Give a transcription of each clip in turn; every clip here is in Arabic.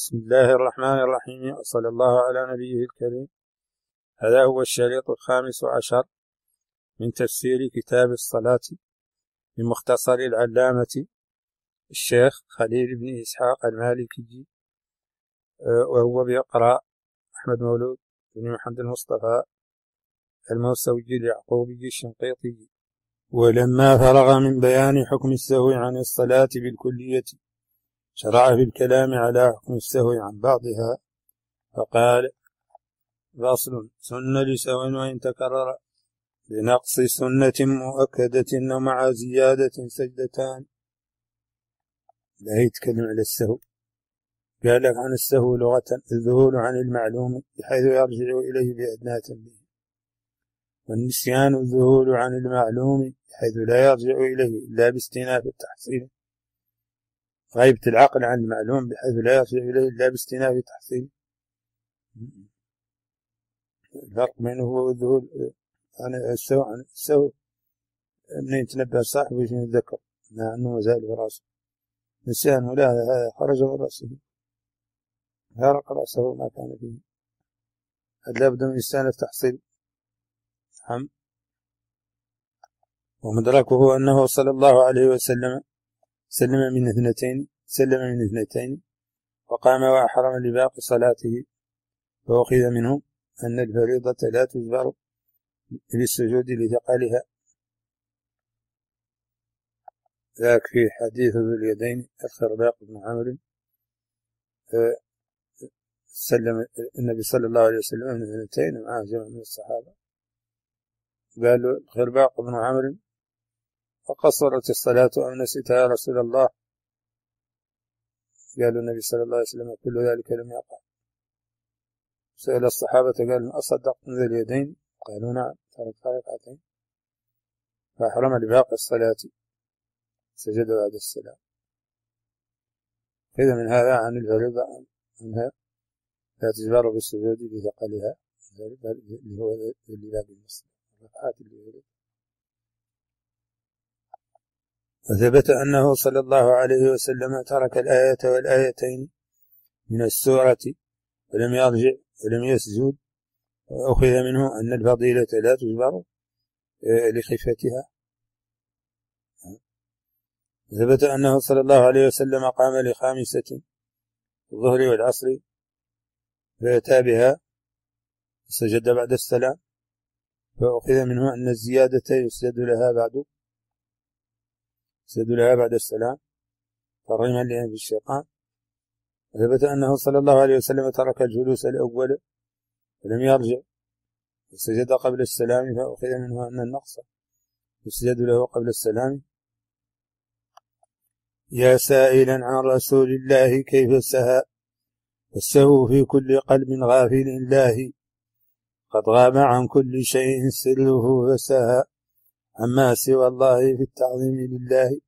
بسم الله الرحمن الرحيم، وصلى الله على نبيه الكريم. هذا هو الشريط 15 من تفسير كتاب الصلاة بمختصر العلامة الشيخ خليل بن إسحاق المالكي، وهو بيقرأ أحمد مولود بن محمد المصطفى الموسوي اليعقوبي الشنقيطي. ولما فرغ من بيان حكم السهو عن الصلاة بالكلية شرع في الكلام على حكم السهو عن بعضها، فقال: فصل: سن لسهو وإن تكرر بنقص سنة مؤكدة ومع زيادة سجدتان. لا يتكلم على السهو، قال لك عن السهو لغة الذهول عن المعلوم بحيث يرجع إليه بأدنى تنبيه، والنسيان الذهول عن المعلوم بحيث لا يرجع إليه إلا باستئناف التحصيل، غيبة العقل عن المعلوم بحيث لا يرجع إليه إلا باستئناف التحصيل. الفرق بينه والذهول عن السهو من يتنبه صاحبه ويجي يتذكر أنه مازال في رأسه، نسيان لا خرج من رأسه، فارق رأسه ما كان فيه، هذا لابد من استئناف تحصيل. نعم. ومدركه أنه صلى الله عليه وسلم سلم من اثنتين وقام وأحرم لباقي صلاته، فأخذ منه أن الفريضة لا تجبر بالسجود لثقلها، ذاك في حديث ذو اليدين الخرباق بن عمرو سلم النبي صلى الله عليه وسلم من اثنتين معه جمع من الصحابة، قالوا الخرباق بن عمرو: فقصرت الصلاة أم نسيتها يا رسول الله؟ قالوا النبي صلى الله عليه وسلم: كل ذلك لم يقع. سأل الصحابة: قال: أصدقتم ذي اليدين؟ قالوا: نعم، ترك ركعتين، فأحرم لباقي الصلاة، سجد بعد السلام. إذا من هذا عن الفريضة أنها لا تجبر بالسجود بثقلها، اللي هو اللي باقي المسلم الركعات اللي هي. وثبت أنه صلى الله عليه وسلم ترك الآية والآيتين من السورة ولم يرجع ولم يسجد، وأخذ منه أن الفضيلة لا تجبر لخفتها. ثبت أنه صلى الله عليه وسلم قام لخامسة الظهر والعصر فأتى بها سجد بعد السلام، فأخذ منه أن الزيادة يسجد لها بعد السلام ترغيما لأنف الشيطان. ثبت أنه صلى الله عليه وسلم ترك الجلوس الأول ولم يرجع وسجد قبل السلام، فأخذ منه أن النقص يسجد له قبل السلام. يا سائلا عن رسول الله كيف سهى والسهو في كل قلب غافل الله، قد غاب عن كل شيء سره فسهى عما سوى الله في التعظيم لله.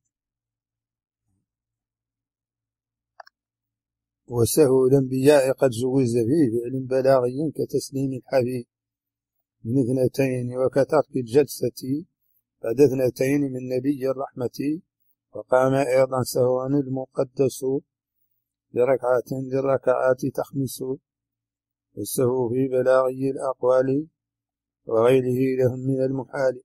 وسهو الأنبياء قد جوز فيه فعل بلاغي كتسليم الحبيب من اثنتين، وكترك الجلسة بعد اثنتين من نبي الرحمة، وقام أيضا سهوا المقدس لركعات تخمس، والسهو في بلاغي الأقوال وغيره لهم من المحال.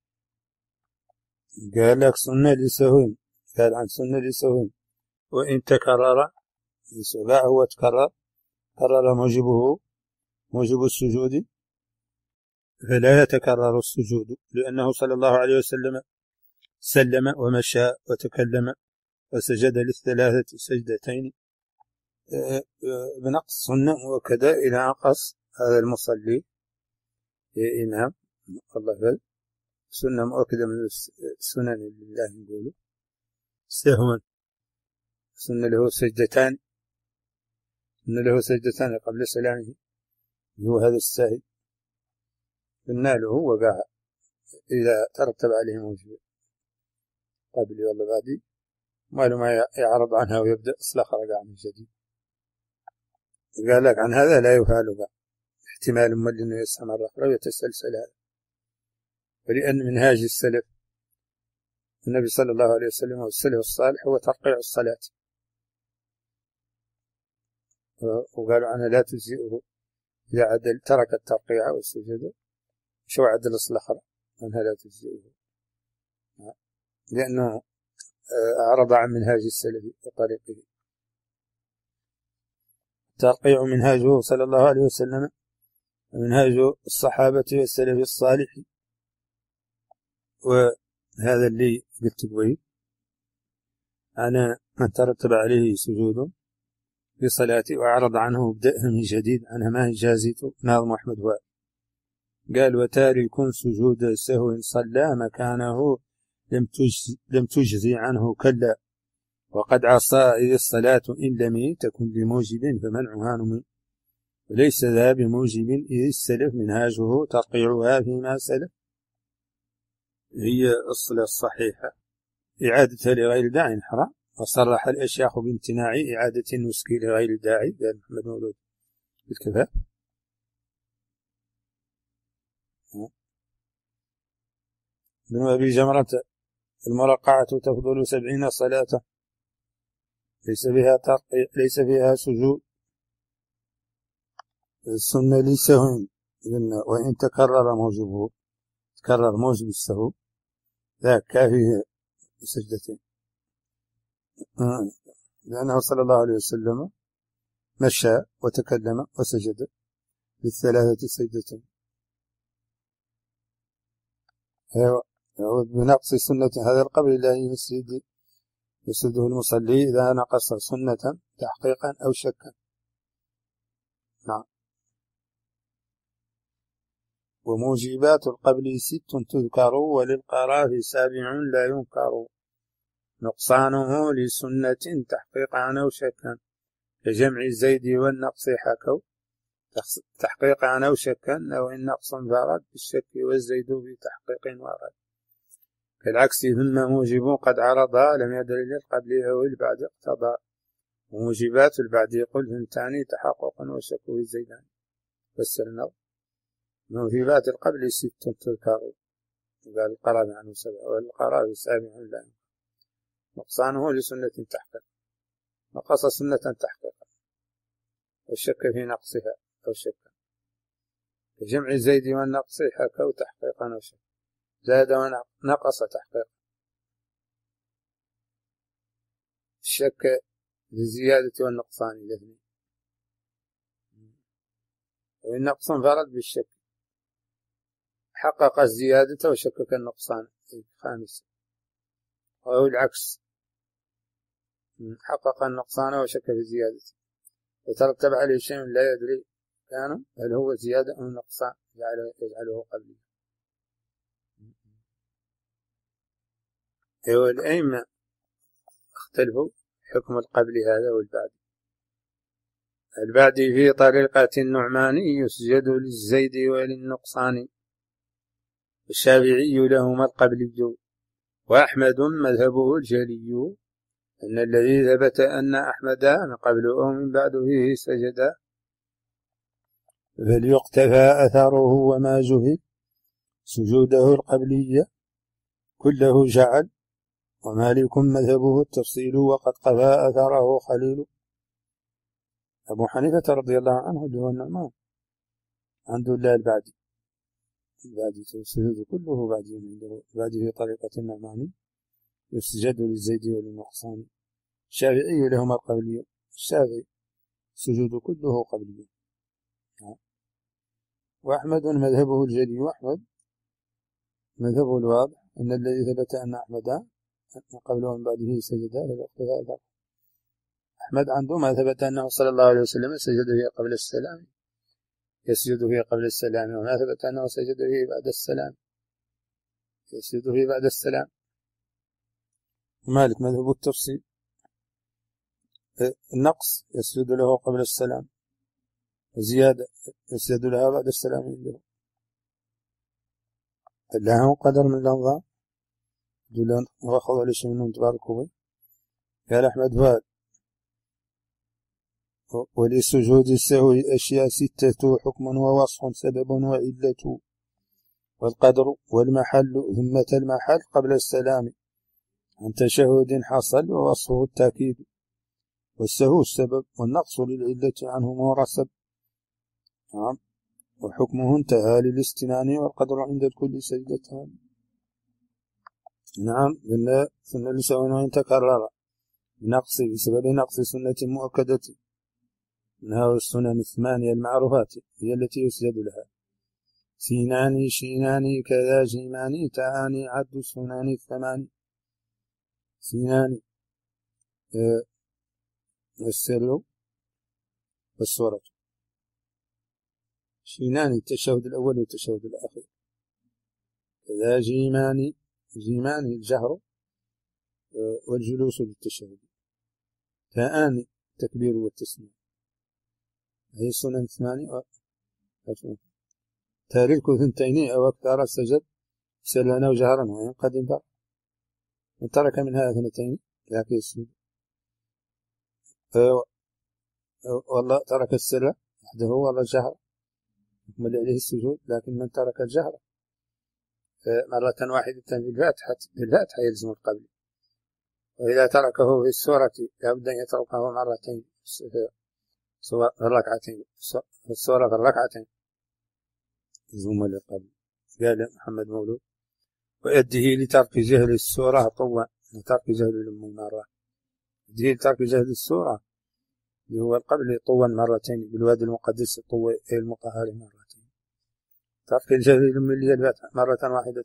قال لك سنة لسهو، قال عن سنة لسهو وإن تكرر، لا هو كرر موجب السجود، فلا يتكرر السجود، لأنه صلى الله عليه وسلم سلم ومشى وتكلم وسجد للثلاثة سجدتين بنقص سنة، وكذا إلى نقص هذا المصلي إمام الله فل سنة مؤكدة من السنن لله نقوله سهوا. سنة له سجدتان قبل سلامه، هو هذا الساهل قلنا له وقع إذا ترتب عليه موجب قبل والله بعدي ما له ما يعرض عنها ويبدأ إصلاح رجع من جديد. قال لك عن هذا لا يفعل بقى احتمال مل أنه يستمر أخرى ويتسلسل هذا، ولأن منهاج السلف النبي صلى الله عليه وسلم والسلف الصالح هو ترقيع الصلاة، وقالوا عنها لا تجزئه إذا عدل ترك الترقيع والسجود. شو عدل الأصل الآخر أنها لا تجزئه لأنه أعرض عن منهاج السلف وطريقه. الترقيع منهاجه صلى الله عليه وسلم ومنهاج الصحابة والسلف الصالح، وهذا اللي قلت قوي أنا من ترتب عليه سجود في صلاتي وأعرض عنه بدأها من جديد عنها ما جازته ناظم أحمد وائل قال وتارك سجود سهو صلى مكانه لم تجزي عنه كلا وقد عصى إذ الصلاة إن لم تكن لموجب فمنعها نمي وليس ذا بموجب إذ السلف منهاجه ترقيعها فيما سلف. هي الصلاة الصحيحة إعادتها لغير داع حرام، وصرح الأشياخ بامتناع إعادة النسك لغير الداعي قال محمد مولود بالكفاء. ابن أبي جمرة المرقعة تفضل 70 صلاة ليس فيها ترقيع ليس فيها سجود. السنة لسهو وإن تكرر موجبه تكرر موجب السهو ذاك كافيه سجدتين، لأنه صلى الله عليه وسلم مشى وتكلم وسجد للثلاثة سجدتين. يعود بنقص سنة هذا القبل لا يسجده المصلي إذا نقص سنة تحقيقا أو شكا. نعم. وموجبات القبل 6 تذكر وللقراف 7 لا ينكر نقصانه لسنة تحقيقا أو شكا كجمع الزيد والنقص حكوا تحقيقا أو شكا أو إن نقص فرد بالشك والزيد بتحقيق ورد كالعكس ثم موجب قد عرضا لم يدل للقبل أو البعد اقتضى وموجبات البعد يقول ثنتان تحقق وشك الزيدان والسرنض. موجبات القبل 6 تذكر قال القراب عنه 7 والقراب 7 لا نقصانه لسنة تحقيق نقص سنة تحقيقا والشك في نقصها أو شكا كجمع الزيد والنقص حكوا تحقيقا وشك زاد ونقص تحقيقا الشك بالزيادة والنقصان الاثنين والنقص انفرد بالشك حقق الزيادة وشكك النقصان الخامس أو العكس حقق النقصان وشك في الزيادة وترتب عليه شيء لا يدري كان هل هو زيادة أو نقصان يجعله قبلي. والأئمة اختلفوا حكم القبل هذا والبعد. البعد في طريقة النعمان يسجد للزيد وللنقصان الشافعي لهما القبلي وأحمد مذهبه الجلي أن الذي ثبت أن أحمد من قبل أو من بعد فيه سجد فليقتفى أثره وما جهل سجوده القبلية كله جعل ومالك مذهبه التفصيل وقد قفى أثره خليل. أبو حنيفة رضي الله عنه اللي هو النعمان عنده الله البعدي السجود كله بعدي في طريقة النعماني يسجد للزيد وللنقصان. الشافعي لهما القبلي الشافعي سجود كله قبلي. وأحمد مذهبه الجلي وأحمد مذهبه الواضح أن الذي ثبت أن أحمد قبله ومن بعده سجد للاقتفاء. أحمد عنده ما ثبت أنه صلى الله عليه وسلم سجد فيه قبل السلام يسجد فيه قبل السلام وما ثبت أنه سجد فيه بعد السلام يسجد فيه بعد السلام. مالك مذهب التفصيل النقص يسجد له قبل السلام زيادة يسجد لها بعد السلام عنده الله قدر من الأنظار دولان وأخذ ليش منهم تباركوا به. قال أحمد فال ولسجود السهو أشياء 6 حكم ووصف سبب وعلة والقدر والمحل ذمة المحل قبل السلام عن تشهد حصل ووصفه التأكيد والسهو السبب والنقص للعلة عنه مرسب. نعم. وحكمه انتهى للاستنان والقدر عند الكل سجدتان. نعم. قلنا سنة لسوء وإن تكرر بسبب نقص سنة مؤكدة منها السنن الثمانية المعروفات هي التي يسجد لها. سيناني شيناني كذا جيماني تعاني عد السنن الثماني. سيناني السر والسورة. شيناني التشهد الأول والتشهد الأخير. كذا جيماني الجهر والجلوس للتشهد. تآني التكبير والتسليم. هي السنن الثمانية. تارك ثنتين أو أكثر سجد سلنا وجهرا وإن قد انفر. من ترك منها اثنتين لكن يسجد. والله ترك السر وحده والله الجهر يكمل عليه السجود. لكن من ترك الجهر مرة واحدة بالفاتحة يلزم القبل. وإذا تركه في السورة لابد أن يتركه مرتين في الركعتين. في السورة في الركعتين يلزم للقبل. قال محمد مولود ويده لترك جهل السورة طوى وترك جهل المرة. يده لترك جهل السورة اللي هو القبل طوى مرتين بالوادي المقدس طوى المطهر مرتين. ترك الجهل اللي هي الفاتحة مرة واحدة.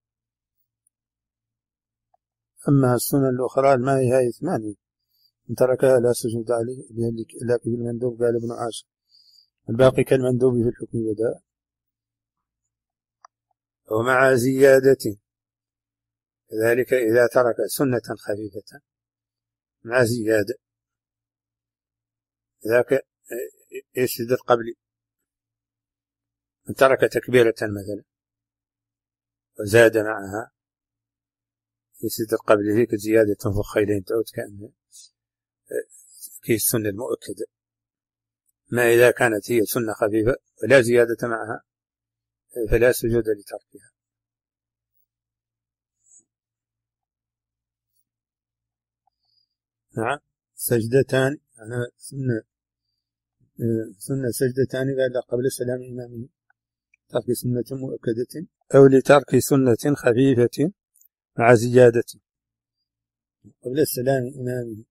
أما السنن الأخرى ما هي 8 من تركها لا سجود عليه لكن بالمندوب قال ابن عاشر الباقي كالمندوب في الحكم بدأ. ومع زيادة كذلك إذا ترك سنة خفيفة مع زيادة ذاك يسجد القبل. من ترك تكبيرة مثلا وزاد معها يسجد القبل ذيك زيادة في الخيلين تعود كأن كي السنة المؤكدة. ما إذا كانت هي سنة خفيفة ولا زيادة معها فلا سجود لتركها. نعم. سجدتان أنا سنة سجدتان قال قبل السلام إمامه ترك سنة مؤكدة أو لترك سنة خفيفة مع زيادة قبل السلام إمامه.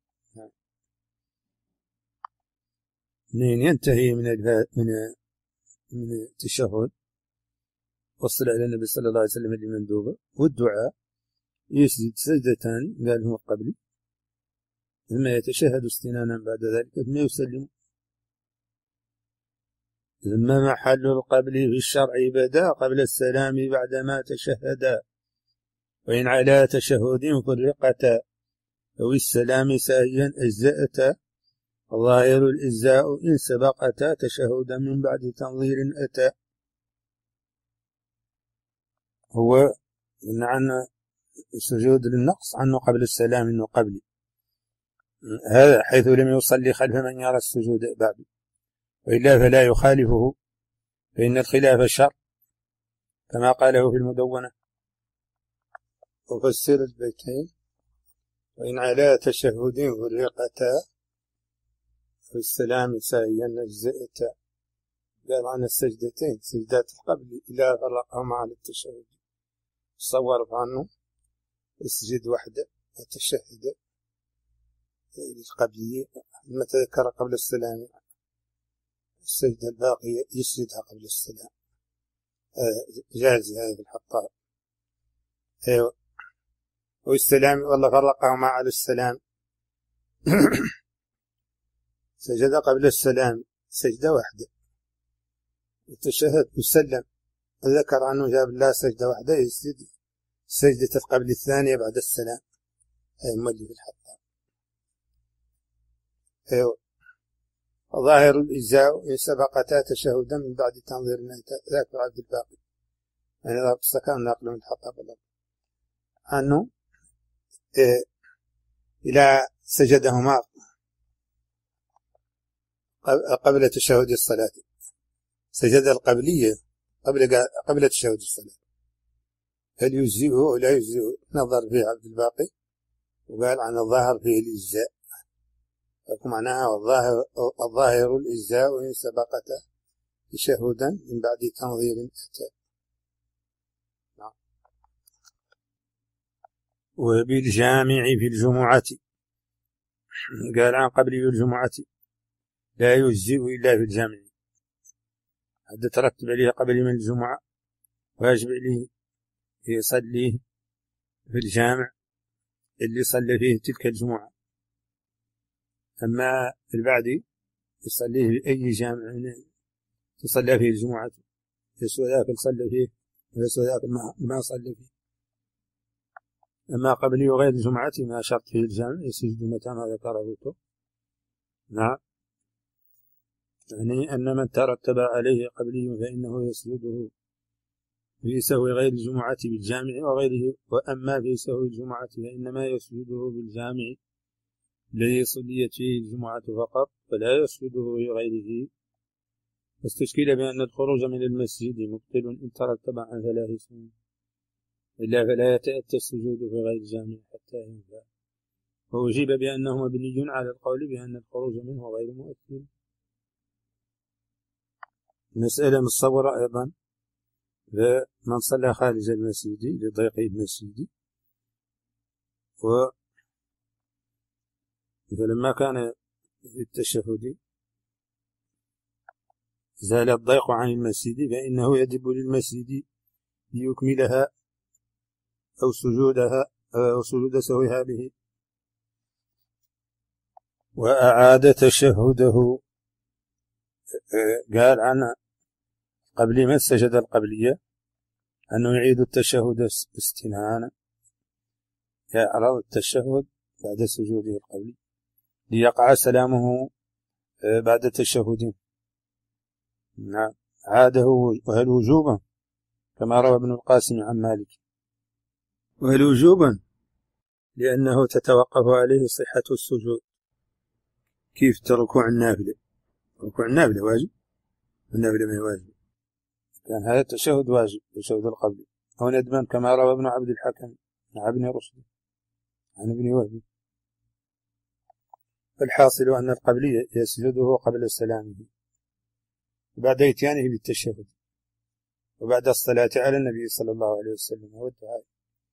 منين ينتهي من التشهد وصل على النبي صلى الله عليه وسلم لمندوبه والدعاء يسجد سجدتان قال هو قبلي ثم يتشهد استنانا بعد ذلك ثم يسلم. ثم محل القبل في الشرع بدا قبل السلام بعدما تشهدا وإن على تشهد فرقتا أو السلام ساهيا أجزأتا ظاهر الإجزاء إن سبقتا تشهدا من بعد تنظير أتى. هو عن السجود للنقص عنه قبل السلام إنه قبلي هذا حيث لم يصلي خلف من يرى السجود بعد وإلا فلا يخالفه فإن الخلاف شر كما قاله في المدونة. وفسر البيتين وإن على تشهد فرقتا في السلام ساهيا أجزأتا قال عن السجدتين سجدات القبل إلى فرقهما على التشهد صور عنه اسجد وحده وتشهد القبلية متى ذكر قبل السلام السجدة الباقية يسجدها قبل السلام جاز هذا الحطاب. أيوة. والسلام والله فرقهما على السلام سجد قبل السلام سجدة واحدة وتشهد وسلم ذكر عنه جاب الله سجدة واحدة يسجد سجدة قبل الثانية بعد السلام. أي مولي في الحطاب. أيوة. ظاهر الإجزاء إن سبقتا تشهدا من بعد تنظير ذاك عبد الباقي يعني ذاك السكان ناقل من الحطاب الله عنه إلى سجدهما قبل تشهد الصلاة سجد القبلية قبل تشهد الصلاة هل يجزئه أو لا يجزئه نظر فيه عبد الباقي وقال عن الظاهر فيه الإجزاء معناها الظاهر الإجزاء إن سبقت تشهدا من بعد تنظير أتى. وبالجامع في الجمعة، قال عن قبل الجمعة لا يجزئ إلا في الجامع، حتى ترتب عليه قبل من الجمعة واجب عليه يصليه في الجامع اللي صلى فيه تلك الجمعة. أما البعدي يصليه في أي جامع تصلى فيه الجمعة، يسوى ذاك صلى فيه ويسوى ذاك ما صلى فيه. أما قبل غير الجمعة ما شرط فيه الجامع يسجد متى ما ذكره. نعم، يعني أن من ترتب عليه قبلي فإنه يسجده في سهو غير الجمعة بالجامع وغيره. وأما في سهو الجمعة فإنما يسجده بالجامع الذي صليت فيه الجمعة فقط، فلا يسجده في غيره. فاستشكل بأن الخروج من المسجد مبطل إن ترتب عن 3 سنين، إلا فلا يتأتى السجود في غير الجامع حتى ينفع. وأجيب بأنه مبني على القول بأن الخروج منه غير مؤثر. مسألة متصورة أيضا، فمن صلى خارج المسجد لضيق المسجد، فلما كان في التشهد زال الضيق عن المسجد فإنه يجب للمسجد ليكملها أو سجودها أو سجود سهوها به، وأعاد تشهده. قال عن قبل ما سجد القبلية أنه يعيد التشهد استنانا، يعرض التشهد بعد سجوده القبلي ليقع سلامه بعد التشهد. نعم، عاده. وهل وجوبا كما روى ابن القاسم عن مالك، وهل وجوبا لأنه تتوقف عليه صحة السجود. كيف تركوع النافلة؟ ركوع النافلة واجب، النافلة ما هي واجب، كان هذا التشهد واجب، التشهد القبلي، أو ندبا كما روى ابن عبد الحكم عن ابن رشد عن ابن وهب. فالحاصل أن القبلي يسجده قبل سلامه وبعد إتيانه بالتشهد وبعد الصلاة على النبي صلى الله عليه وسلم والدعاء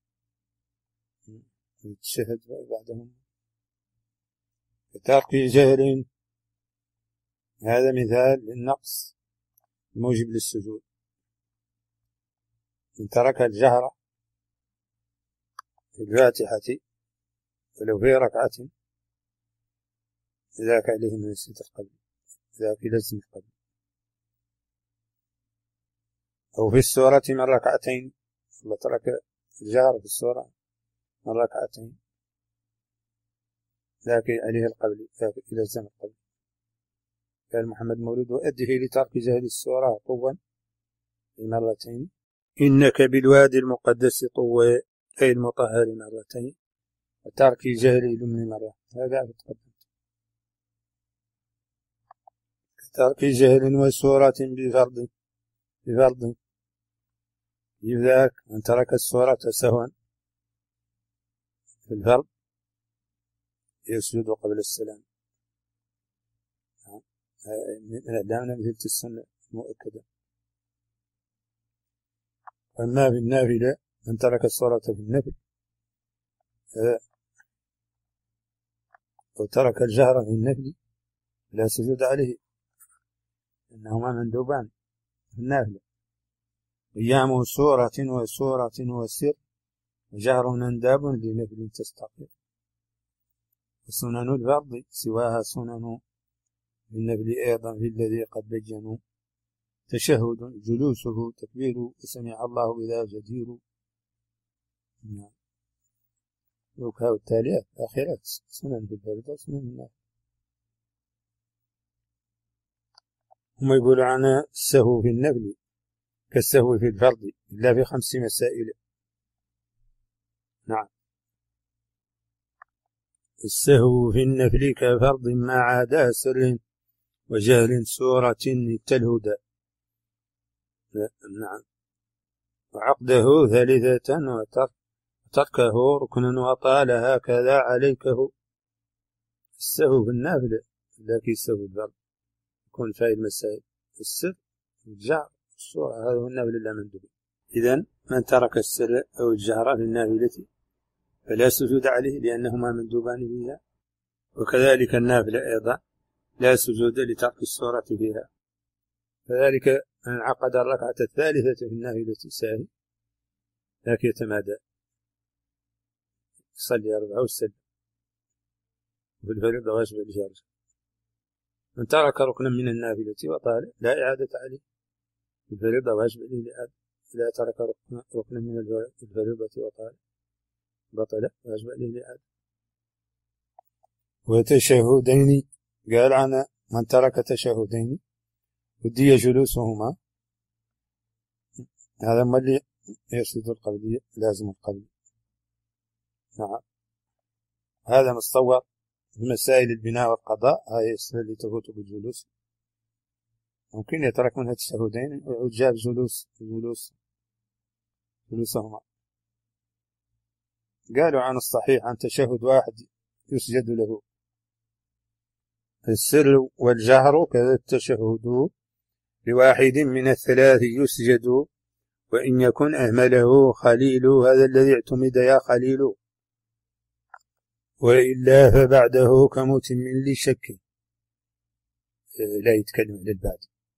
التشهد بعدهم. ترك جهل هذا مثال للنقص الموجب للسجود. إن ترك الجهر في الفاتحة ولو في ركعة ذاك عليه من نسية القبل، ذاك لازم القبل. أو في السورة من ركعتين، الله ترك الجهر في السورة من ركعتين ذاك عليه القبل، ذاك لازم القبل. قال محمد مولود وأده لترك جهل السورة طوا مرتين، إنك بالوادي المقدس طوى أي المطهر مرتين، وترك جهل اليمن مرة. هذا تقدم. ترك جهل وسورة بفرض لذاك من ترك السورة سهوا في الفرض يسجد قبل السلام. لا مثل السنة المؤكدة. أما في النافلة من ترك الصلاة في النفل وترك الجهر في النفل لا سجود عليه، إنهما مندوبان في النافلة، قيام سورة وسورة وسر، وجهر منداب لنفل تستقر. وسنن الفرض سواها سنن بالنفل أيضا في الذي قد بينوا، تشهد جلوسه تكبير وسمع الله إذا جدير. وكاو التاليات آخرات سنن في الفرض وسنن النافل. هم يقولوا عن السهو في النفل كالسهو في الفرض إلا في 5 مسائل. نعم، السهو في النفل كفرض ما عدا سر وجهل سورة التلهدى. نعم، وعقده 3 وتركه ركنا وطال هكذا عليكه. السهو في النافلة لا كيسهو الفرض، يكون فيه المسائل السر والجهر الصورة، هذا هو النافلة لا مندوب. إذن من ترك السر أو الجهر في النافلة فلا سجود عليه لأنهما مندوبان فيها، وكذلك النافلة أيضا لا سجود لترك السورة فيها. كذلك من انعقد الركعة الثالثة في النافلة ساهي لكن يتمادى يصلي 4 وسلم في الفريضة ويشبع الجارج. من ترك ركنا من النافلة وطال لا إعادة عليه في الفريضة ويشبع الإعادة. إذا ترك ركنا من الفريضة وطال بطل ويشبع الإعادة. وتشهدين قال عن من ترك تشهدين ودي جلوسهما، هذا ما اللي يسجد القبلية لازم القبل. نعم هذا متصور في مسائل البناء والقضاء، هاي اللي تفوت بالجلوس ممكن يترك منها التشهدين ويجاب جلوسهما. قالوا عن الصحيح عن تشهد واحد يسجد له السر والجهر، كذا التشهد لواحد من الثلاث يسجد وإن يكن أهمله خليل، هذا الذي اعتمد يا خليل، وإلا فبعده كمتم لشك لا يتكلم على البعد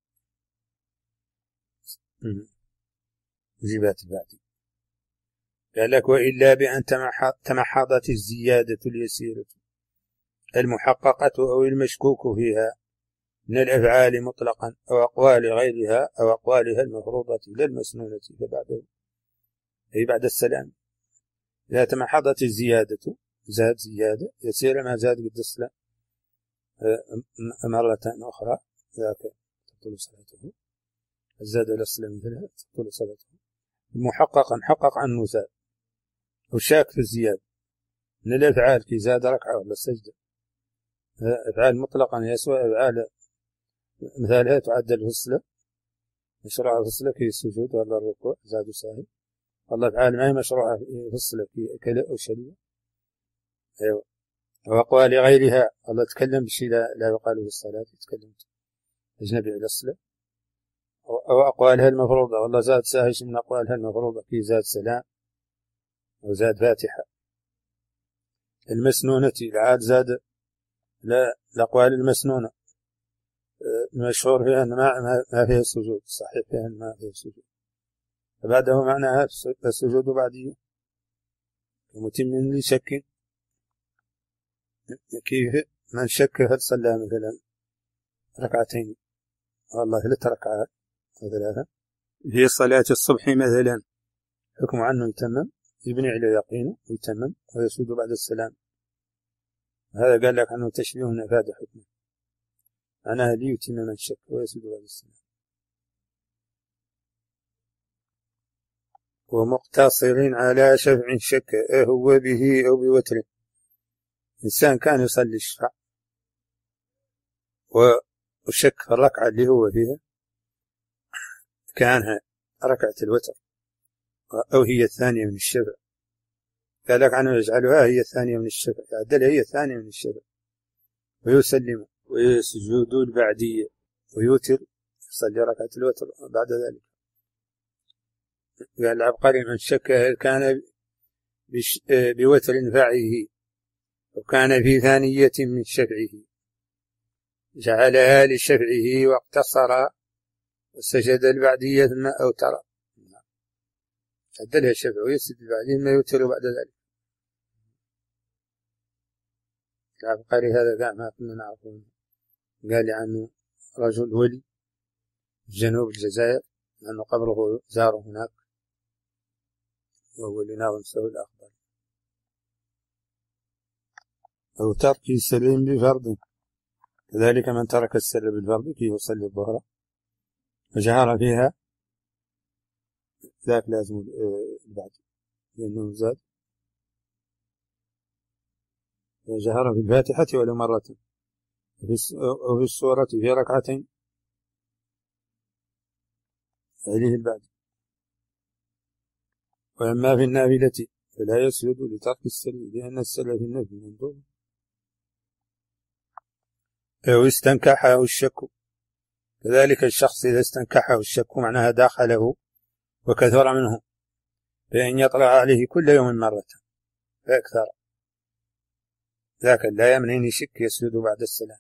وجبات البعد. قال لك وإلا بأن تمحضت الزيادة اليسيرة المحققة أو المشكوك فيها من الأفعال مطلقا أو أقوال غيرها أو أقوالها المفروضة لا المسنونة، فبعده أي بعد السلام. إذا تمحضت الزيادة زاد زيادة يسير ما زاد قد السلام مرة أخرى ذاك تبطل صلاته، زاد السلام مثلها تبطل صلاته. المحقق محقق عنه زاد، وشاك في الزيادة من الأفعال كي زاد ركعة ولا سجدة، أفعال مطلقا يسوى أفعال مثالها تعدل في الصلاة، مشروع في الصلاة كي السجود ولا الركوع زاد ساهي، والله أفعال ما هي مشروعة في الصلاة كي أكل أو شرب. أيوة. وأقوال غيرها الله تكلم بشيء لا يقال في الصلاة، يتكلم أجنبي على الصلاة. أو أقوالها المفروضة والله زاد ساهش من أقوالها المفروضة كي زاد سلام وزاد فاتحة. المسنونة العاد زاد لا الأقوال المسنونة المشهور فيها أن ما فيها السجود، صحيح فيها أن ما فيها السجود، فبعده معناها السجود بعديه ومتم لشك. كيف من شك هل صلى مثلا ركعتين والله 3 ركعات وثلاثة في صلاة الصبح مثلا، حكم عنه يتمم يبني على يقينه ويتمم ويسجد بعد السلام. هذا قال لك عنه تشبيه نفاد حكمه، أنا لي يتم من شك ويسجد بعد السلام. ومقتصر على شفع شك هو به أو بوتر، إنسان كان يصلي الشفع وشك في الركعة اللي هو فيها كانها ركعة الوتر أو هي الثانية من الشفع، قال لك عنه يجعلها هي الثانية من الشفع، يعدلها هي الثانية من الشفع ويسلم ويسجد البعدية ويوتر يصلي ركعة الوتر بعد ذلك. قال العبقري من شك هل كان بوتر فعه وكان في ثانية من شفعه جعلها لشفعه واقتصر وسجد البعدية ثم أوتر، عدلها الشفع ويسجد البعدية ثم يوتر بعد ذلك. العبقري هذا قال ما كنا نعرفه، قال عنه رجل ولي في جنوب الجزائر لأنه قبره زاره هناك وهو لناظم سوي الأخضر. أو ترك السلم بفرض، كذلك من ترك السر بالفرض كي يصلي الظهر وجهر فيها ذاك لازم البعد لأنه زاد جهر في الفاتحة ولو مرة أو في السورة في ركعتين عليه البعد. وأما في النافلة فلا يسجد لترك السر لأن السر في النفل مندوب أو استنكحه الشك. كذلك الشخص إذا استنكحه الشك معناها داخله وكثر منه، فإن يطلع عليه كل يوم مرة فأكثر، ذاك لا يمنعني شك يسجد بعد السلام.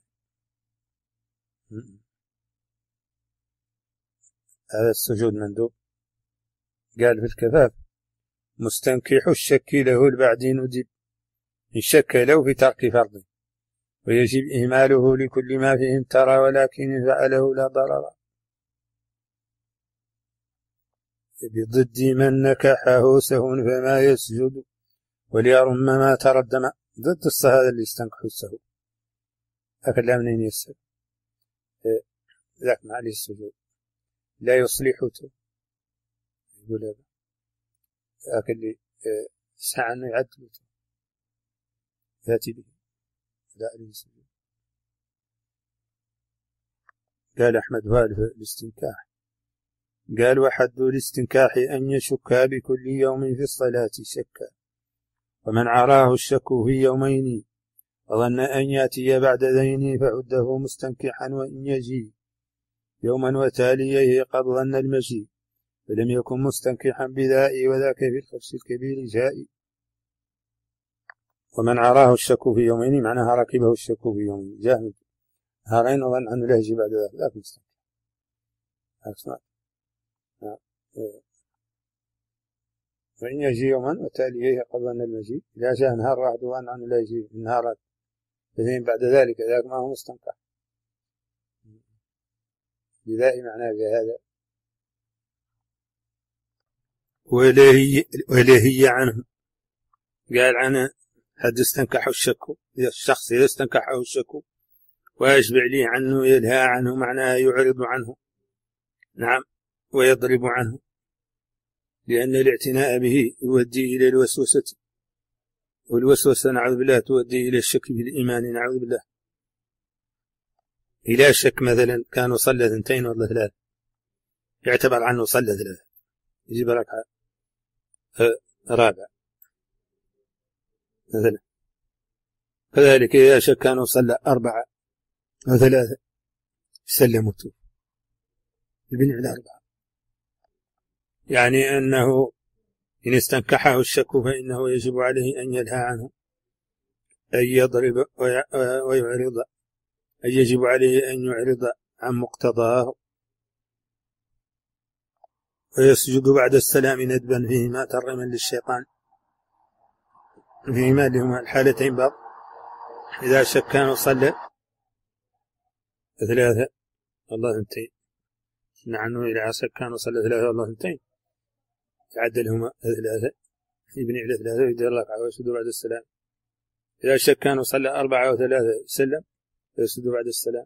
هذا السجود مندوب. قال في الكفاف: مستنكح الشك له البعد ندب، إن شك له في ترك فرض، ويجب إهماله لكل ما فيه امترى، ولكن إن فعله لا ضرر. بضد من نكحه سهو فما يسجد، وليرم ما تردم. ضد هذا اللي يستنكح السهو، لكن لا منين يسجد، ذاك معلي السجود لا يصلحه، يقول هذا لكن اللي سعى أنه يعدل ذاتي به لا عليه السجود. قال أحمد والف الاستنكاح، قال: وحد الاستنكاح أن يشك بكل يوم في الصلاة شكا، ومن عراه الشك في يومين وظن أن يأتي بعد ذين فعده مستنكحا، وإن يجي يوما وتاليه قد ظن المجيء فلم يكن مستنكحا بذائي، وذاك في الخبز الكبير جائي. ومن عراه الشك في يومين معناها ركبه الشك في يومين جاهد هارين وظن أنه لا يجي بعد ذاك مستنكح. وإن يجي يوما وتاليه قد ظن المجيء، إذا جاء نهار واحد وظن أنه لا يجي نهارات اثنين بعد ذلك ذاك ما هو مستنكح بذائي، معناه بهذا. ولهي عنه، قال عنه: حد استنكحه الشك، إذا الشخص إذا استنكحه الشك ويشبع لي عنه يلهى عنه معناه يعرض عنه، نعم، ويضرب عنه، لأن الاعتناء به يؤدي إلى الوسوسة، والوسوسة نعوذ بالله تؤدي إلى الشك في الإيمان، نعوذ بالله، إلى شك مثلا كان صلى 2 ولا 3 يعتبر عنه صلى 3 يجيب ركعة رابع مثلا. كذلك إذا شك كان صلى 4 أو 3 سلمته يبني على 4، يعني أنه إن استنكحه الشك فإنه يجب عليه أن يلهى عنه، أن يضرب ويعرض، أن يجب عليه أن يعرض عن مقتضاه، ويسجد بعد السلام ندبا فيهما ترما للشيطان، فيهما لهما الحالتين بعض. إذا شك كان صلى 3 الله 2، نعنه إلى شك كان صلى 3 الله 2 تعدلهما 3 يبني على 3 ويدير ركعة ويسجد بعد السلام. إذا شك كان صلى 4 أو 3 سلم ويسجد بعد السلام.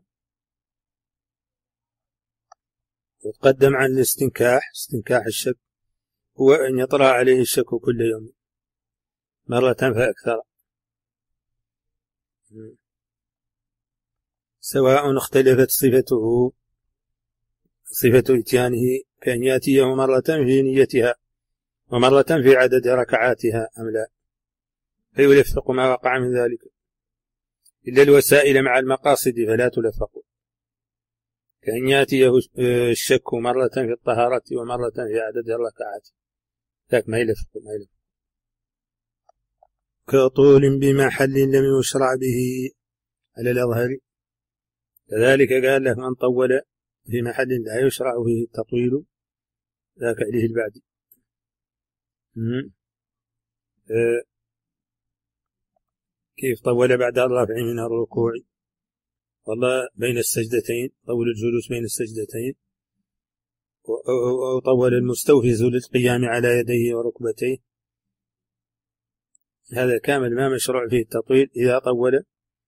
وتقدم عن الاستنكاح، استنكاح الشك هو أن يطرأ عليه الشك كل يوم مرة فأكثر، سواء اختلفت صفته، صفة إتيانه، كأن يأتيه مرة في نيتها ومرة في عدد ركعاتها أم لا، فيلفق ما وقع من ذلك، إلا الوسائل مع المقاصد فلا تلفق، كأن يأتيه الشك مرة في الطهارة ومرة في عدد الركعات، ذاك ما يلفق. كطول بمحل لم يشرع به على الأظهر، كذلك قال له: من طول في محل لا يشرع فيه التطويل ذاك عليه البعد. كيف طول بعد الرفع من الركوع؟ والله بين السجدتين، طول الجلوس بين السجدتين، وطول المستوفز للقيام على يديه وركبتيه، هذا كامل ما مشروع فيه التطويل. إذا طول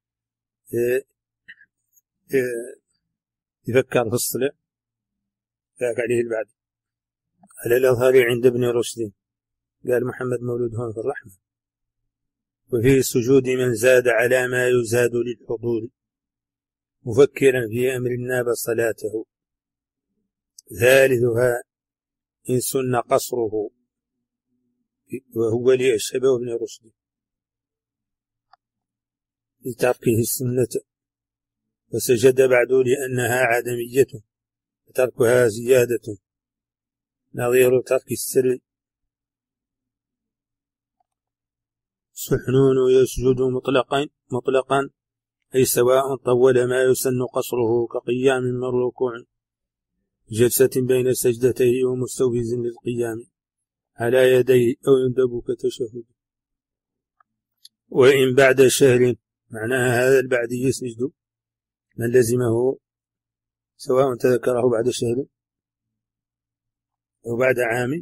يفكر في الصلاة ذاك عليه البعد. على الأظهر عند ابن رشد، قال محمد مولود هون في الرحمة: وفي السجود من زاد على ما يزاد للحضور مفكرا في أمر ناب صلاته، ثالثها إن سن قصره، وهو لأشهبه ابن رشد لتركه السنة وسجد بعد لأنها عدمية وتركها زيادة نظير ترك السر. سحنون يسجد مطلقا أي سواء طول ما يسن قصره كقيام من ركوع جلسة بين سجدتيه ومستوفز للقيام على يديه أو يندب كتشهد. وإن بعد شهر معناها هذا البعد يسجد من لزمه سواء تذكره بعد شهر أو بعد عام،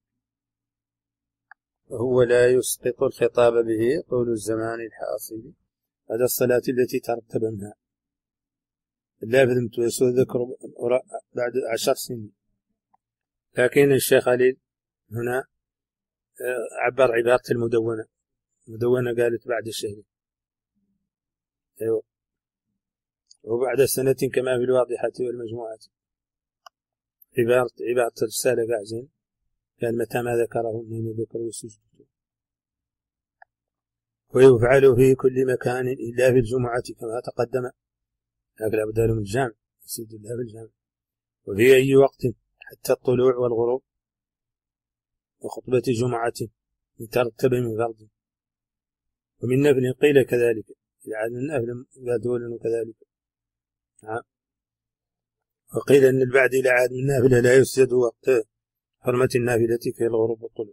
وهو لا يسقط الخطاب به طول الزمان الحاصل هذا الصلاة التي ترتب منها لا بدمت ذكر بعد 10 سنين. لكن الشيخ خليل هنا عبر عبارة المدونة قالت بعد الشهر وبعد سنة كما في الواضحة والمجموعات. عبارة الرسالة قاعزين قال متى ما ذكره من ذكر السجود. ويفعل في كل مكان إلا في الجمعة كما تقدم، لكن لابد من الجامع يسجد الله في الجامع. وفي أي وقت حتى الطلوع والغروب وخطبة جمعة يترتب من فرض. ومن نفل قيل كذلك العاد من نفل قادول كذلك. وقيل أن البعد إلى عاد من نافلة لا يسجد وقت حرمة النافلة في الغروب والطلوع.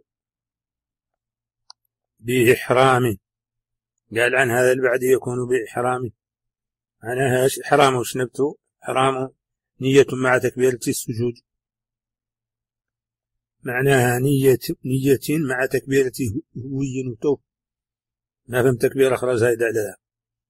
بإحرام قال عن هذا البعد يكون بإحرام معناها إحرام وشنبته إحرام نية مع تكبيرة السجود، معناها نية مع تكبيرة هوي وتوب، ما فهم تكبير أخرى زايد عليها.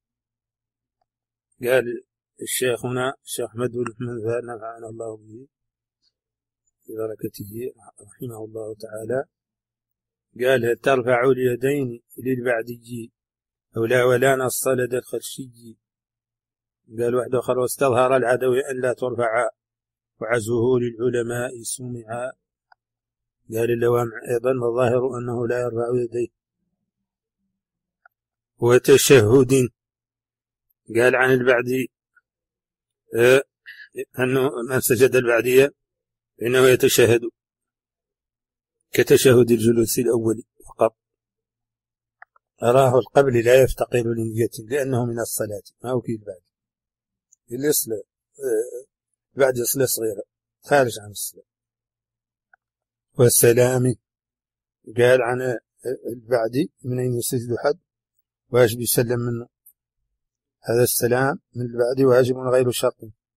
قال الشيخ هنا الشيخ أحمد بن محمد نفعنا الله به ببركته رحمه الله تعالى، قال ترفع اليدين للبعدي أو لا ولا نص لدى الخرشي. قال واحد آخر واستظهر العدوي أن لا ترفع وعزه للعلماء سمع. قال اللوامع أيضا والظاهر أنه لا يرفع يديه. وتشهد قال عن البعدي أنه من سجد البعدية فإنه يتشهد كتشهد الجلوس الأول فقط. أراه القبل لا يفتقر لنية لأنه من الصلاة ما هو كي البعد الإصلاة بعد إصلاة صغيرة خارج عن الصلاة. والسلام قال عن البعد من أين يسجد حد واجب يسلم منه، هذا السلام من البعد واجب غير شرط.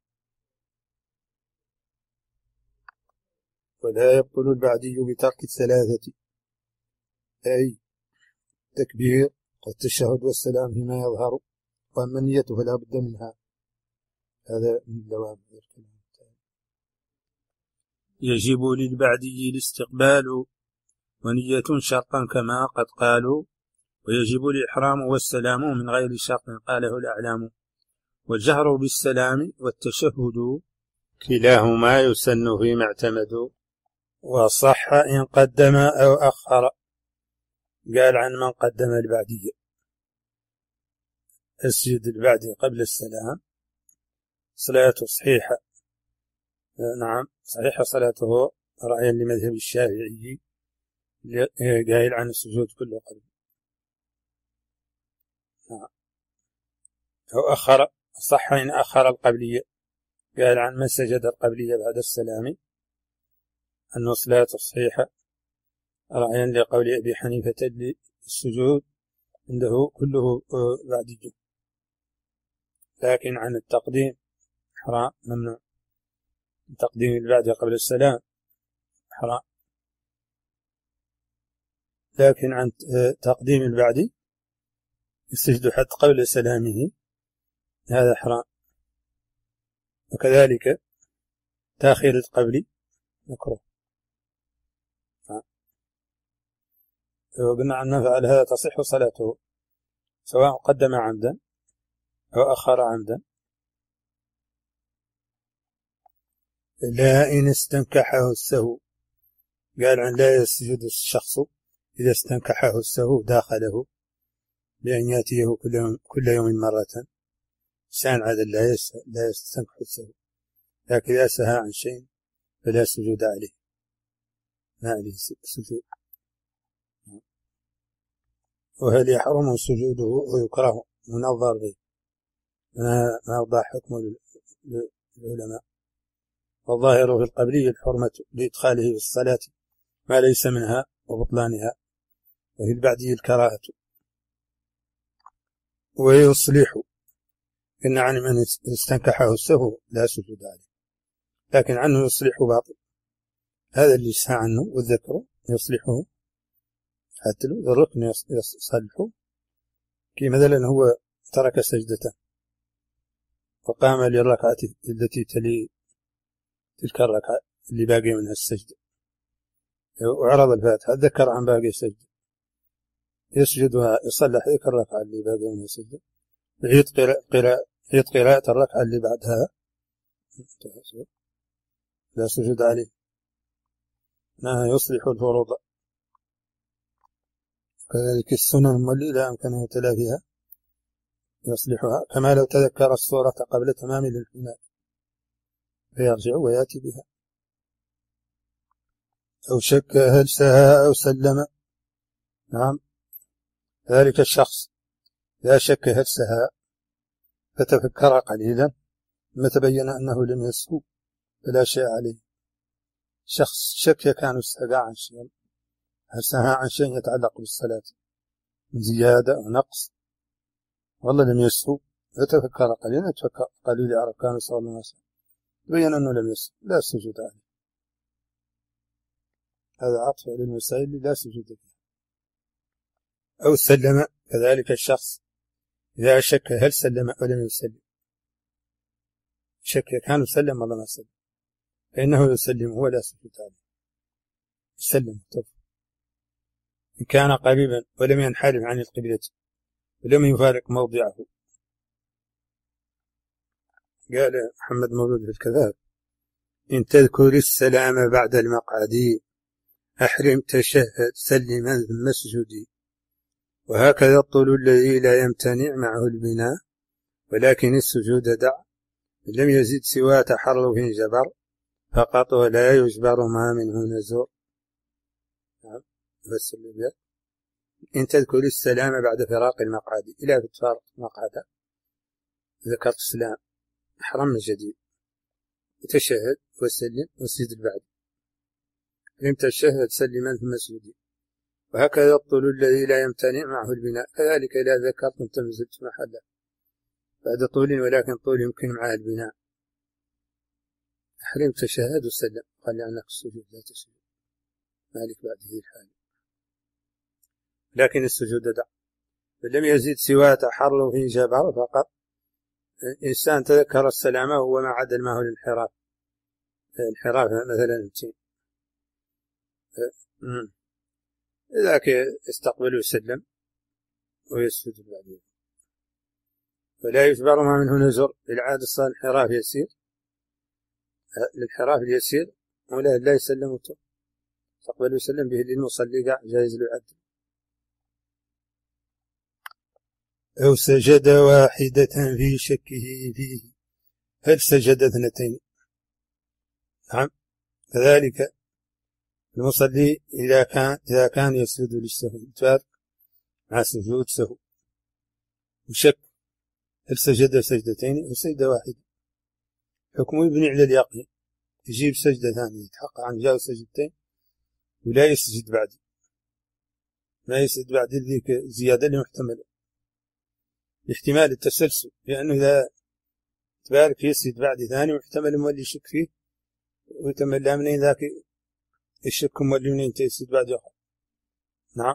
ولا يبطل البعدي بترك الثلاثة أي تكبير والتشهد والسلام فيما يظهر، وأما النية فلا بد منها. هذا من دوام يجب للبعدي الاستقبال ونية شرطا كما قد قالوا، ويجب الإحرام والسلام من غير شرط قاله الأعلام. والجهر بالسلام والتشهد كلاهما يسن فيما اعتمدوا، وصح إن قدم أو أخر. قال عن من قدم البعدية اسجد البعدي قبل السلام صلاته صحيحة، نعم صحيحة صلاته رأيا لمذهب الشافعي قائل عن السجود كله قبل. نعم. أو أخر صح إن أخر القبلية، قال عن من سجد القبلية بعد السلام أنه صلاته صحيحة رأيا لقول أبي حنيفة السجود عنده كله بعدي، لكن عن التقديم حرام ممنوع، تقديم البعد قبل السلام حرام، لكن عن تقديم البعد السجد حتى قبل سلامه هذا حرام. وكذلك تأخير القبل مكروه. وقلنا عن من فعل هذا تصح صلاته سواء قدم عمدا أو أخر عمدا، لا إن استنكحه السهو. قال عن لا يسجد الشخص إذا استنكحه السهو داخله بأن يأتيه كل يوم مرة إنسان عادل لا يستنكح السهو، لكن إذا سهى عن شيء فلا سجود عليه، ما عليه سجود. وهل يحرم سجوده ويكره؟ منظر به، ما أوضح حكمه للعلماء. والظاهر في القبلي الحرمة لإدخاله في الصلاة ما ليس منها وبطلانها، وفي البعدي الكراهة. ويصلح إن عن من استنكحه السهو لا سجود عليه، لكن عنه يصلح باطل. هذا اللي سهى عنه والذكر يصلحه، حتى لو الركن يصلحه، كي مثلا هو ترك سجدته وقام للركعة التي تلي تلك الركعة اللي باقي منها السجدة، وعرض الفاتحة ذكر عن باقي السجدة، يسجدها، يصلح ذيك الركعة اللي باقي منها السجدة، يعيد قراءة الركعة اللي بعدها، لا سجود عليه. ما يصلح الفروض. كذلك السنن واللي لا أمكنه تلافيها يصلحها، كما لو تذكر الصورة قبل تمام الانحناء فيرجع ويأتي بها. أو شك هل سهى أو سلم. نعم، ذلك الشخص لا شك هل سهى فتفكر قليلا ثم تبين أنه لم يسهو فلا شيء عليه. شخص شك كان يسهى عن شيء، هل سهى عن شيء يتعلق بالصلاة من زيادة أو نقص، والله لم يسهو فتفكر قليلا، تفكر قليل يعرف كان صلى الله عليه وسلم تبين أنه لم يسهو لا سجود عليه. هذا عطف للمسائل لا سجود فيها. أو سلم، كذلك الشخص إذا شك هل سلم أو لم يسلم، شك كان يسلم ولا ما سلم، فإنه يسلم ولا سجود عليه، يسلم طبعا إن كان قريبا ولم ينحرف عن القبلة ولم يفارق موضعه. قال محمد مولود في الكذاب: إن تذكر السلام بعد المقعد أحرم تشهد سلما ثم اسجدي. وهكذا الطول الذي لا يمتنع معه البناء، ولكن السجود دع، لم يزد سوى تحرف جبر فقط ولا يجبر ما منه نزور. بس إن تذكر السلام بعد فراق المقعد، إلى فتفارق مقعد ذكرت السلام أحرم من جديد وتشهد وسلم وسجد البعد، لم تشهد سلما ثم اسجدي. وهكذا الطول الذي لا يمتنع معه البناء، كذلك إذا ذكرت تمزلت محله بعد طول ولكن طول يمكن معه البناء، أحرم تشهد وسلم، قال لأنك السجود لا تسجد مالك بعد هذه الحالة، لكن السجود دع. فلم يزيد سوى تحرف جبر فقط. إنسان تذكر السلامة وهو ما عدل معه الانحراف، مثلا امتين ذاك يستقبل ويسلم ويسجد بعدين، ولا يجبر ما منه نزر. العادة صار انحراف يسير، الانحراف اليسير ولا لا يسلم يستقبل ويسلم به للمصلي جائز له عدل. أو سجد واحدة في شكه فيه، هل سجد اثنتين؟ نعم، كذلك المصلي إذا كان يسجد للسهو يتفارق مع سجود سهو وشك هل سجد سجدتين أو سجدة واحدة، حكمه يبني على اليقين، يجيب سجدة ثانية يتحقق عن جاء سجدتين ولا يسجد بعد، ما يسجد بعد ذيك زيادة محتملة احتمال التسلسل، لأنه إذا تبارك يسجد بعد ثاني محتمل مولي يشك فيه ويتملى منين ذاك الشك مولي منين تيسجد بعد آخر. نعم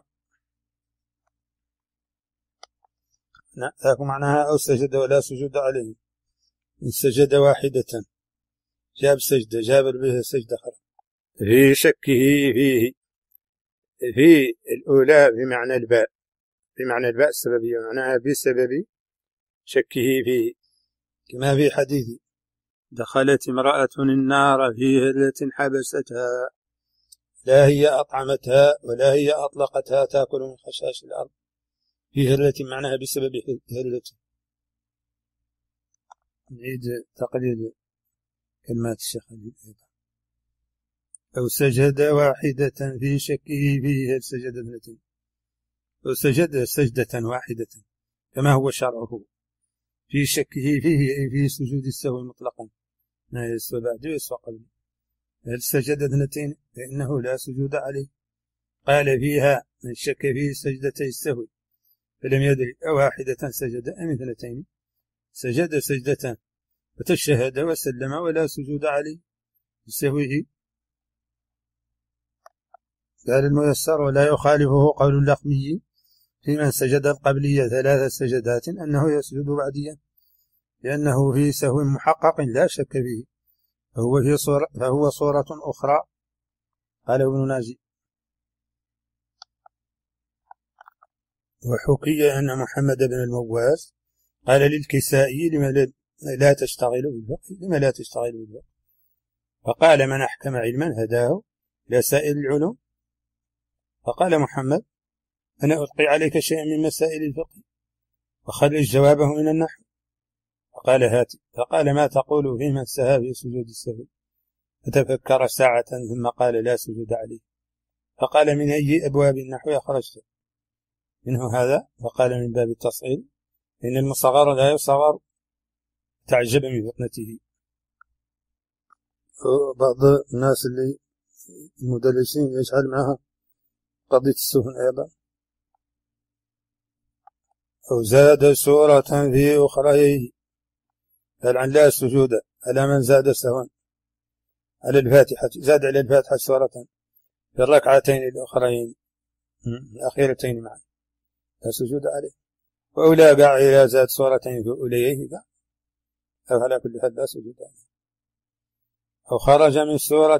ذاك معناها أو سجد ولا سجود عليه. إن سجد واحدة جاب سجدة جابر بها سجدة أخرى في شكه فيه، في الأولى بمعنى الباء السببية، معناها بسبب شكه فيه، كما في حديث: دخلت امرأة النار في هلة حبستها، لا هي أطعمتها ولا هي أطلقتها تأكل من خشاش الأرض، في هلة معناها بسبب هلة. نعيد تقليل كلمات الشيخ أيضا. أو سجد واحدة في شكه فيه، سجد اثنتين، أو سجد سجدة واحدة كما هو شرعه في شكه فيه، أي في سجود السهو مطلقا، ما يسوى بعد ويسوى قبل. هل سجد اثنتين فإنه لا سجود عليه. قال فيها من شك في سجدتي السهو فلم يدري أواحدة سجد أم اثنتين، سجد سجدة وتشهد وسلم ولا سجود عليه بسهوه. قال الميسر ولا يخالفه قول اللخمي في من سجد القبلية 3 سجدات أنه يسجد بعديا، لأنه في سهو محقق لا شك فيه، فهو صورة أخرى. قال ابن ناجي. وحكي أن محمد بن المواز قال للكسائي لما لا تشتغل بالفقه، فقال من أحكم علما هداه إلى سائر العلوم. فقال محمد أنا ألقي عليك شيئا من مسائل الفقه وخرج جوابه من النحو. فقال هاتي. فقال ما تقول في من سهى في سجود السهو؟ فتفكر ساعة ثم قال لا سجود عليه. فقال من أي أبواب النحو أخرجت منه هذا؟ فقال من باب التصغير، إن المصغر لا يصغر. تعجب من فطنته. بعض الناس اللي المدلسين يجعل معها قضية السهو أيضا. أو زاد سورة في أخرى، قال عن لا سجود على من زاد سهوا على الفاتحة، زاد على الفاتحة سورة في الركعتين الأخرين الأخيرتين معا لا سجود عليه. وأولى قاع إلى زاد سورتين في أوليه فعلى كل حال لا سجود عليه. أو خرج من سورة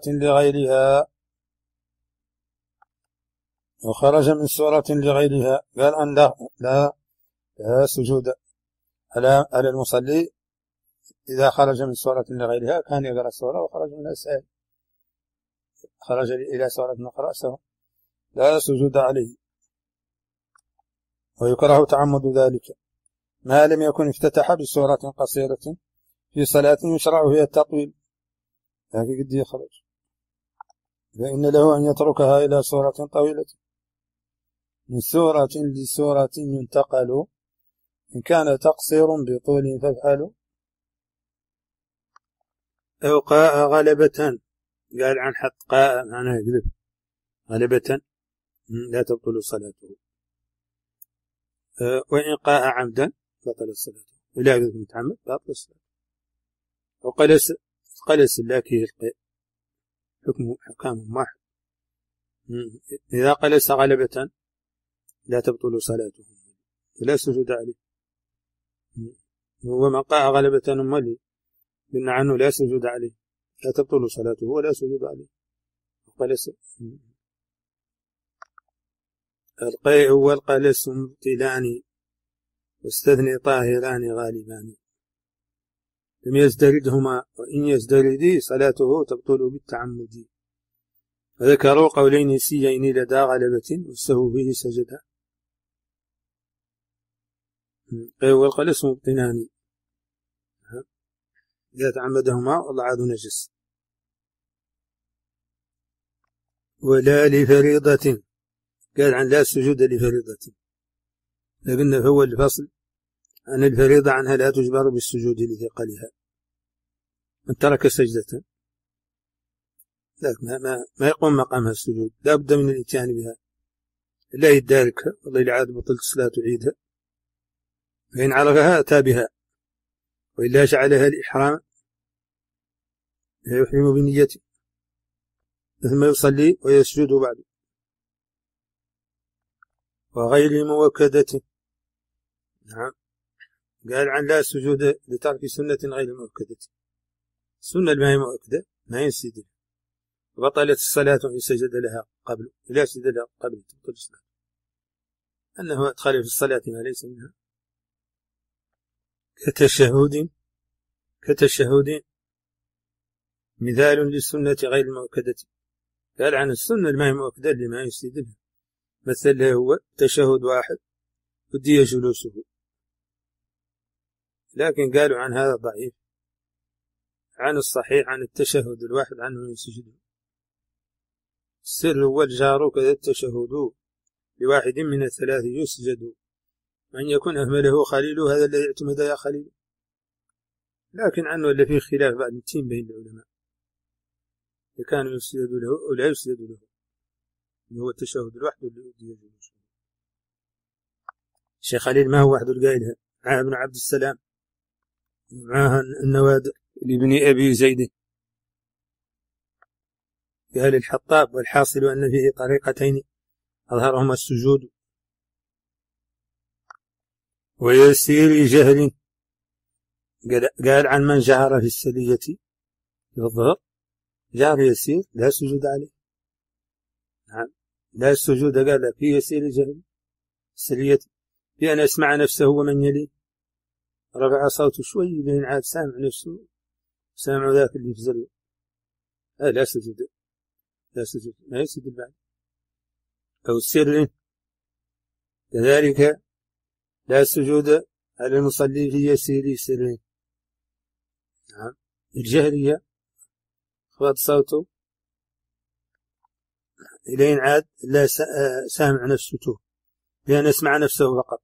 لغيرها، قال أن لا سجود على المصلي إذا خرج من سورة لغيرها، كان يقرأ السورة وخرج منها سائل، خرج إلى سورة أخرى سواء لا سجود عليه. ويكره تعمد ذلك ما لم يكن افتتح بسورة قصيرة في صلاة يشرع فيها التطويل، لكن قد يخرج، فإن له أن يتركها إلى سورة طويلة. من سورة لسورة ينتقل، إن كان تقصير بطول فافعلوا. أو قاء غلبة، قال عن حط قاء معناه يقلب غلبة لا تبطل صلاته. وإن قاء عمدا بطل الصلاة، ولا يقلب متعمد بطل الصلاة. وقلس اللاكي القاء حكام واحد، إذا قلس غلبة لا تبطل صلاته ولا سجود عليه. هو من قاء غلبة أمالي قلنا عنه لا سجود عليه، لا تبطل صلاته ولا سجود عليه. وقلس القيء والقلس مبتلان واستثني طاهران غالبان، لم يزدردهما، وإن يزدردي صلاته تبطل بالتعمد. فذكروا قولين سيين لدى غلبة والسهو فيه سجدا. القيء والقلس مبتلان إذا تعمدهما والعاد نجس. ولا لفريضة، قال عن لا سجود لفريضة، لكن هو الفصل عن الفريضة عنها لا تجبر بالسجود لثقلها. من ترك سجدة لكن ما يقوم مقامها السجود، لا بد من الاتيان بها، لا يداركها والله العاد بطلت صلاة عيدها، فإن عرفها أتى بها، وإلا جعلها الإحرام يحرم بنيته ثم يصلي ويسجد بعد. وغير موكدة، نعم، قال عن لا سجود لترك سنة غير موكدة، السنة ما هي مؤكدة ما ينسجد، بطلت الصلاة إن سجد لها قبل، لا سجد لها قبل تبطل الصلاة، أنه أدخل في الصلاة ما ليس منها. كتشهد مثال للسنة غير المؤكدة، قال عن السنة ما هي مؤكدة لما يسجد لها، مثل له هو تشهد واحد ودي جلوسه، لكن قالوا عن هذا ضعيف. عن الصحيح عن التشهد الواحد عنه يسجد. السر والجار كذا التشهد لواحد من الثلاث يسجد، من يكون أهمله خليل هذا الذي اعتمد يا خليل. لكن عنه اللي فيه خلاف بعد التين بين العلماء، كان يسجد له ولا يسجد له، هو التشهد لوحده اللي يجوز. الشيخ خليل ما هو وحده القائلها، معاه ابن عبد السلام، معاه النوادر لابن أبي زيد. قال الحطاب: والحاصل أن فيه طريقتين أظهرهما السجود ويسير جهل. قال عن من جهر في السلية في الظهر جهر يسير لا سجود عليه. نعم لا السجود، قال في يسير جهل السلية بأن يسمع نفسه ومن يلي، رفع صوته شوي لين عاد سامع نفسه، سامع ذاك اللي يفزل، لا سجود، لا سجود، ما يسجد بعد. أو السر كذلك لا سجود على المصلي في يسير سر. نعم الجهرية خفض صوته إلين عاد لا سامع نفسه لأن يسمع نفسه فقط.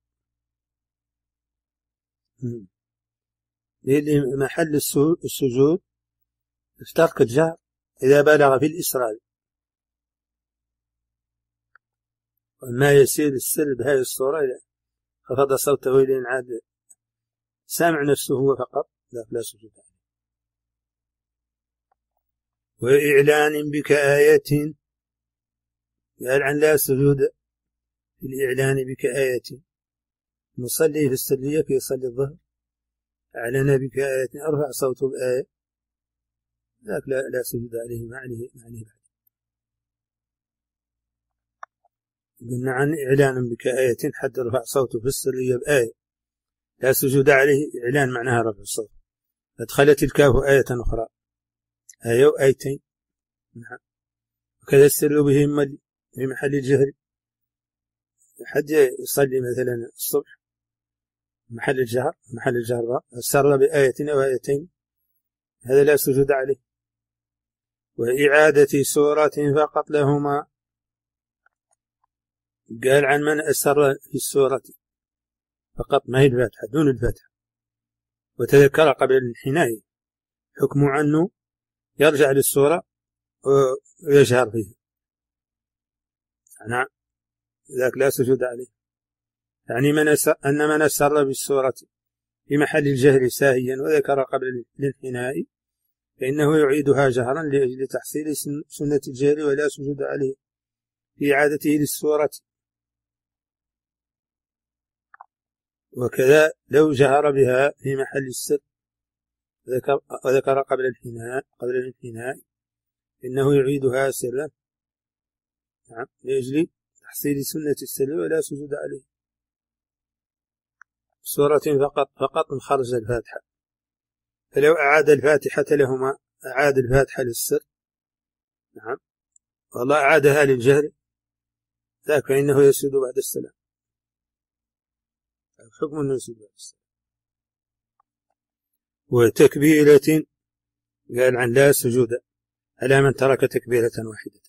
محل السجود في ترك الجهر إذا بلغ في الإسرار. وما يسير السر بهذه الصورة خفض صوته إلين عاد سامع نفسه هو فقط، لا سجود عليه. وإعلان بكآية، قال عن لا سجود في الإعلان بكآية. مصلي في السرية في يصلي الظهر أعلن بكآية أرفع صوته بآية، ذاك لا سجود عليه معنيه بعد. قلنا عن إعلان بكآية حد رفع صوته في السرية بآية لا سجود عليه، إعلان معناها رفع الصوت. أدخلت الكاف آية أخرى، آية وآيتين. نعم وكذا السر به في محل الجهر. حد يصلي مثلا الصبح محل الجهر سر بآية أو آيتين، هذا لا سجود عليه. وإعادة سورة فقط لهما، قال عن من أسر في السورة فقط ما هي الفاتحة دون الفاتحة، وتذكر قبل الانحناء حكم عنه يرجع للسورة ويجهر فيها. نعم ذاك لا سجود عليه. يعني أن من أسر بالسورة في محل الجهر ساهيا وذكر قبل الانحناء فإنه يعيدها جهرا لأجل تحصيل سنة الجهر ولا سجود عليه في إعادته للسورة. وكذا لو جهر بها في محل السر وذكر قبل الانحناء إنه يعيدها سرا، نعم لأجل تحصيل سنة السر ولا سجود عليه. سورة فقط من خرج الفاتحة، فلو أعاد الفاتحة لهما أعاد الفاتحة للسر، نعم والله أعادها للجهر، ذاك فإنه يسجد بعد السلام، حكم أنه يسجد بعد السلام. وتكبيرة، قال عن لا سجود على من ترك تكبيرة واحدة.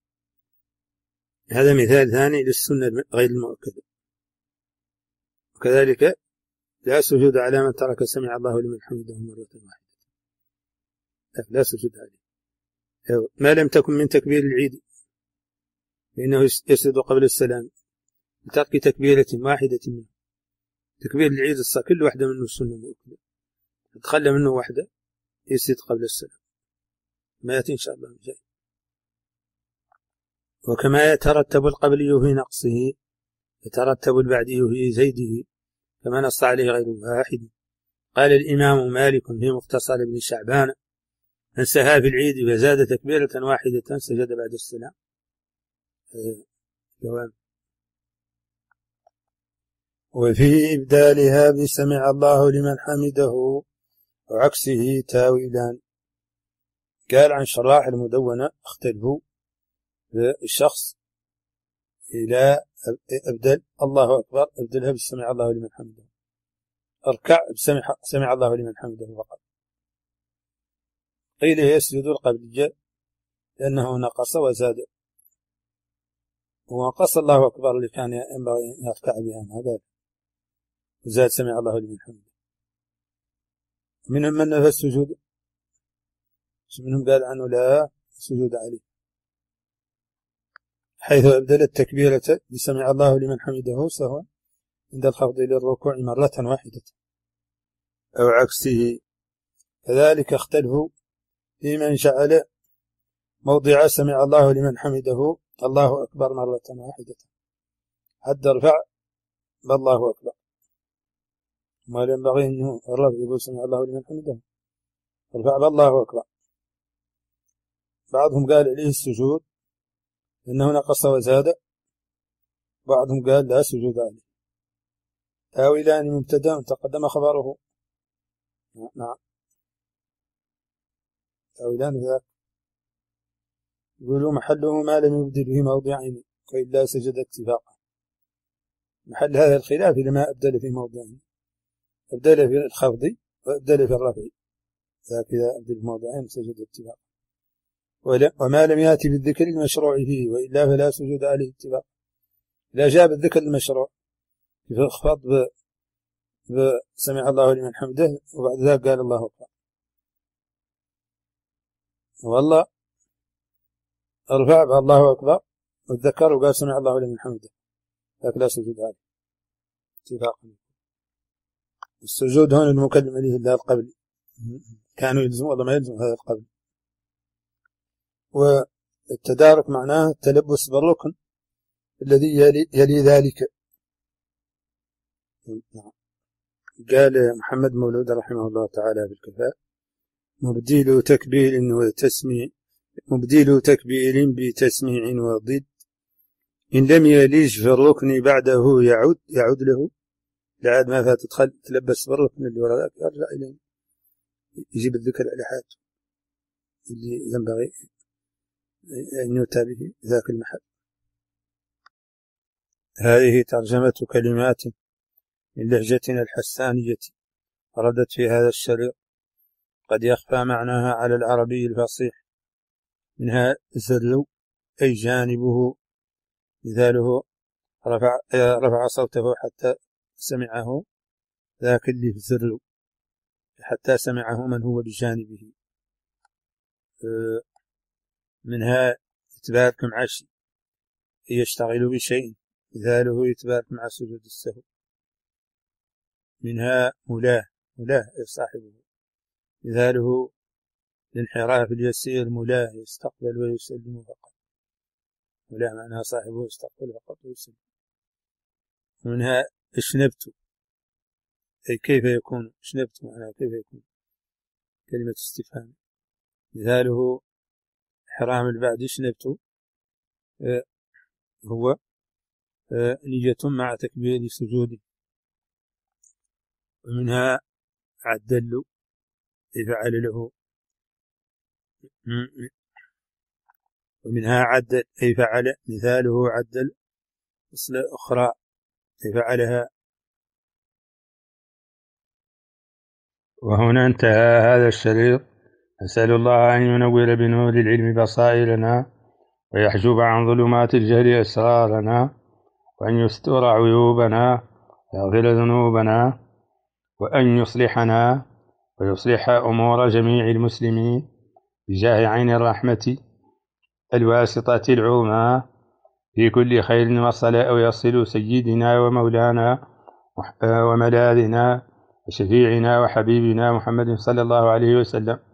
هذا مثال ثاني للسنة غير المؤكدة. وكذلك لا سجود على من ترك سمع الله لمن حمده مرة واحدة، لا سجود عليه ما لم تكن من تكبير العيد، فإنه يسجد قبل السلام بترك تكبيرة واحدة منه. تكبير العيد كل واحدة منه السنة مؤكدة، تخلى منه واحدة يسجد قبل السلام، ما يأتي إن شاء الله جاي. وكما يترتب القبلي في نقصه يترتب البعدي في زيده، كما نص عليه غير واحد. قال الإمام مالك في مختصر ابن شعبان: من سهى في العيد فزاد تكبيرة واحدة سجد بعد السلام. جواب. وفي إبدالها بسمع الله لمن حمده وعكسه تاويلان. قال عن شراح المدونة اختلفوا الشخص إلى أبدل الله أكبر أبدلها بسمع الله لمن حمده، اركع سمع الله لمن حمده فقط. قيل يسجد القبلية لأنه نقص وزاد، ونقص الله أكبر اللي كان ينبغي أن يركع بها ما قال، وزاد سمع الله لمن حمده. منهم من نفى السجود، منهم قال عنه لا سجود عليه، حيث أبدل التكبيرة بسمع الله لمن حمده سهوا عند الخفض للركوع مرة واحدة أو عكسه. كذلك اختلفوا في من جعل موضع سمع الله لمن حمده الله أكبر مرة واحدة حتى ارفع بالله أكبر، ما ينبغي أنه الرفع يقول سمع الله لمن حمده ارفع بالله أكبر. بعضهم قال عليه السجود إنه نقص وزاد، بعضهم قال لا سجود عليه. تاويلان مبتدا تقدم خبره. نعم تاويلان ذاك يقولوا محله ما لم يبدل في موضعين وإلا سجد اتفاقا. محل هذا الخلاف لما أبدل في موضعين، أبدل في الخفض وأبدل في الرفع، ذاك إذا أبدل في موضعين سجد اتفاقا. وما لم يأتي بالذكر المشروع فيه وإلا فلا سجود عليه اتفاقا. إذا جاء بالذكر المشروع في الخفض بسمع الله لمن حمده وبعد ذلك قال الله أكبر، والله ارفع بالله أكبر والذكر وقال سمع الله لمن حمده لكن لا سجود عليه اتفاقا. السجود هون المكلم عليه الله القبل، كانوا يلزم ولا ما يلزم هذا القبل. والتدارك معناه التلبس بالركن الذي يلي ذلك. قال محمد مولود رحمه الله تعالى بالكفاء: مبديل تكبير بتسميع وضد، إن لم يليج في الركن بعده يعود له، لعاد ما فات تلبس بالركن اللي وراء ذاك يرجع إليه يجيب الذكر على حاجته اللي ينبغي أن يؤتى به ذاك المحل. هذه ترجمة كلمات من لهجتنا الحسانية وردت في هذا الشريط، قد يخفى معناها على العربي الفصيح. منها زلو أي جانبه، مثاله رفع صوته حتى سمعه ذاك اللي في زلو، حتى سمعه من هو بجانبه. منها يتبارك مع شيء يشتغل بشيء، مثاله يتبارك مع سجود السهو. منها ملاه صاحبه، مثاله الانحراف اليسير ملاه يستقبل ويسلم فقط، ملاه معناها صاحبه يستقبل فقط ويسلم. ومنها اشنبت أي كيف يكون، اشنبت معناها كيف يكون، كلمة استفهام. مثاله إحرام البعد اشنبت هو نية مع تكبير سجوده. ومنها عدل أي فعل له، ومنها عدل أي فعل، مثاله عدل أصل أخرى أي فعلها. وهنا انتهى هذا الشريط. أسأل الله أن ينور بنور العلم بصائرنا، ويحجب عن ظلمات الجهل أسرارنا، وأن يستر عيوبنا ويغفر ذنوبنا، وأن يصلحنا ويصلح أمور جميع المسلمين بجاه عين الرحمة الواسطة العظمى في كل خير وصل أو يصل سيدنا ومولانا وملاذنا وشفيعنا وحبيبنا محمد صلى الله عليه وسلم.